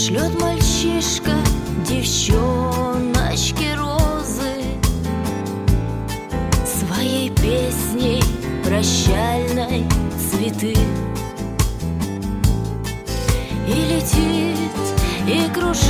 Шлет мальчишка девчоночке розы, своей песней прощальной цветы. И летит, и кружит